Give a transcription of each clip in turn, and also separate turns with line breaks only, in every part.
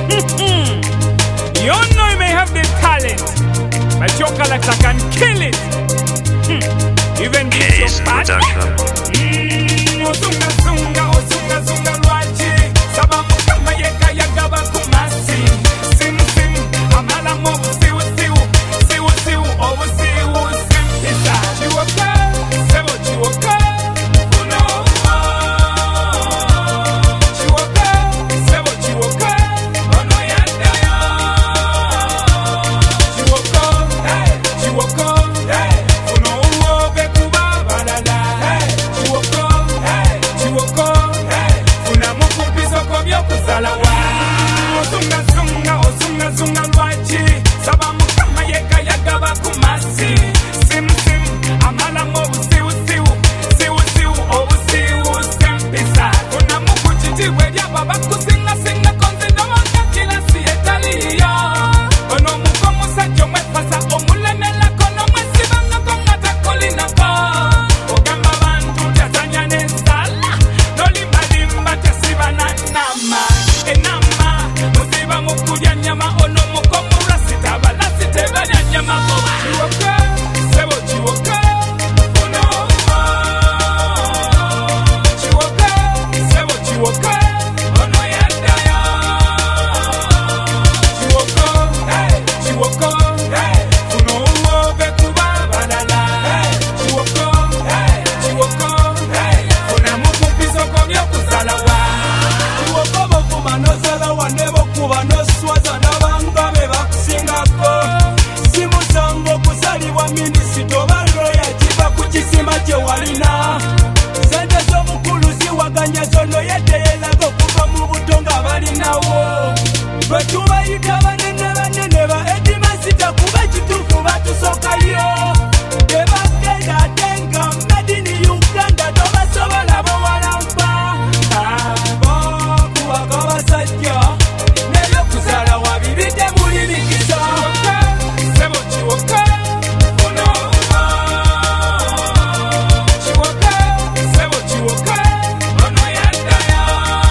You know you may have the talent, but your character can kill it. Even this your bad. Osunga sunga, osunga sunga lwachi. Saba mukama yeka yagaba kumasi. Sim sim, amala mo siu siu, siu siu, oh siu simpisa. Chiwaka, sebo chiwaka. Uno, chiwaka, sebo chiwaka. Ono yanda ya. Chiwaka, hey, chiwaka, hey. Uno uo bekuba balala, hey. Chiwaka, hey, chiwaka, hey. Una mukumpizo komyo kuzala wa. Osunga sunga, osunga sunga lwachi. Saba mukama yeka yagaba kumasi. Sim sim, amala mo siu siu, siu siu, oh siu simpisa. Una mukuchichi wedia baba kusinga singa konzi no wanga kila si etaliya. Ono mukomu sa jomwe pasa omulene la kono mwesi banga konga takolina pa. Ogamba bantu jazanya nesala, nolimba limba tesiba na nama. Enama, musiba mukudia nyama ono mukomu rasita balasite banya nyama boba. Chiwoka, sebo chiwoka. Uno, chiwoka, sebo chiwoka. Ono yanda ya. Chiwoko, hey, chiwoko, hey. Uno uo bekuba balala, hey. Chiwoko, hey, chiwoko, hey. Una mukumpizo komyo kuzala wa.
Chiwoko bokuma nosala wane bokuba noswaza n'abanga be bakusingako. Si musango kuzalibwa minisito balroya kiva ku kisima kye walina. Sente z'obukulu ziwaganya zono yedeyelaga okuva mu buto nga balinawo. Bwe tubayita banene banene ba edimasita kuba kituufu batusookayo. Bye bagenda ate nga made in Uganda tobasobola bowalampa. Abo kubaga basajja n'ebyokuzala wabibidde muli mikisa.
Sebo chiwoka. Uno, chiwoka, sebo chiwoka. Ono yanda ya.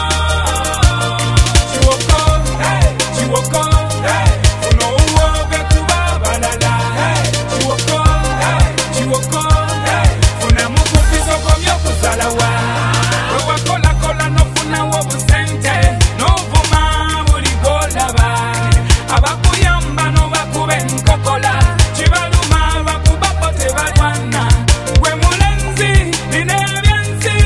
Chiwoko, hey, chiwoko, hey. Uno uo bekuba balala, hey. Chiwoko, hey, chiwoko, hey. Una mukumpizo komyo kuzala wa. Wewa kola kola nofuna wobusente. Novuma buli golaba. Abakuyamba nobakube nkokola. Chibaluma bakubako tebalwana. Gwe mulenzi, bino ebyensi.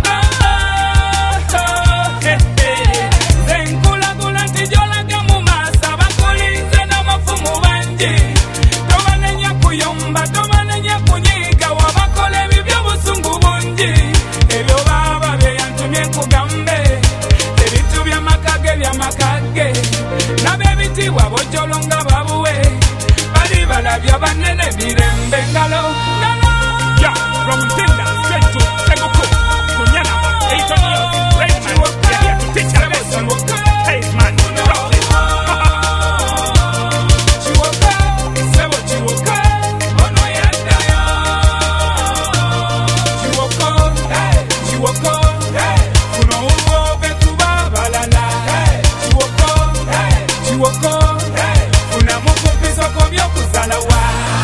Nze nkulagula nti gy'olaga mu maaso abakulinze n'amafumu bangi. Tobanenya kuyomba, tobanenya kunyiiga, wabakola ebibyo busungu bungi. Ebyo baba byeyantumye nkugambe, ebitu by'amakage by'amakage. N'ab'ebitiibwa bojjolo nga babuwe, bali balabya banene mirembe ngalo ngalo. Yeah, from Tinda straight to Seguku, to Nyanama, 8 years, right man, we're here to teach a lesson. Hey man, rock it. Chiwoka, sebo chiwoka, ono yanda ya. Chiwoko, hey, chiwoko, hey. Uno uo bekuba balala, hey. Chiwoko, hey, chiwoko, hey. Una mukumpizo komyo kuzala wa.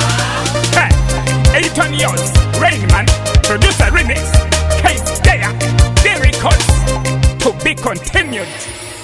Hey, 8 years, Rainman, producer remix, Case Daya, the records, to be continued.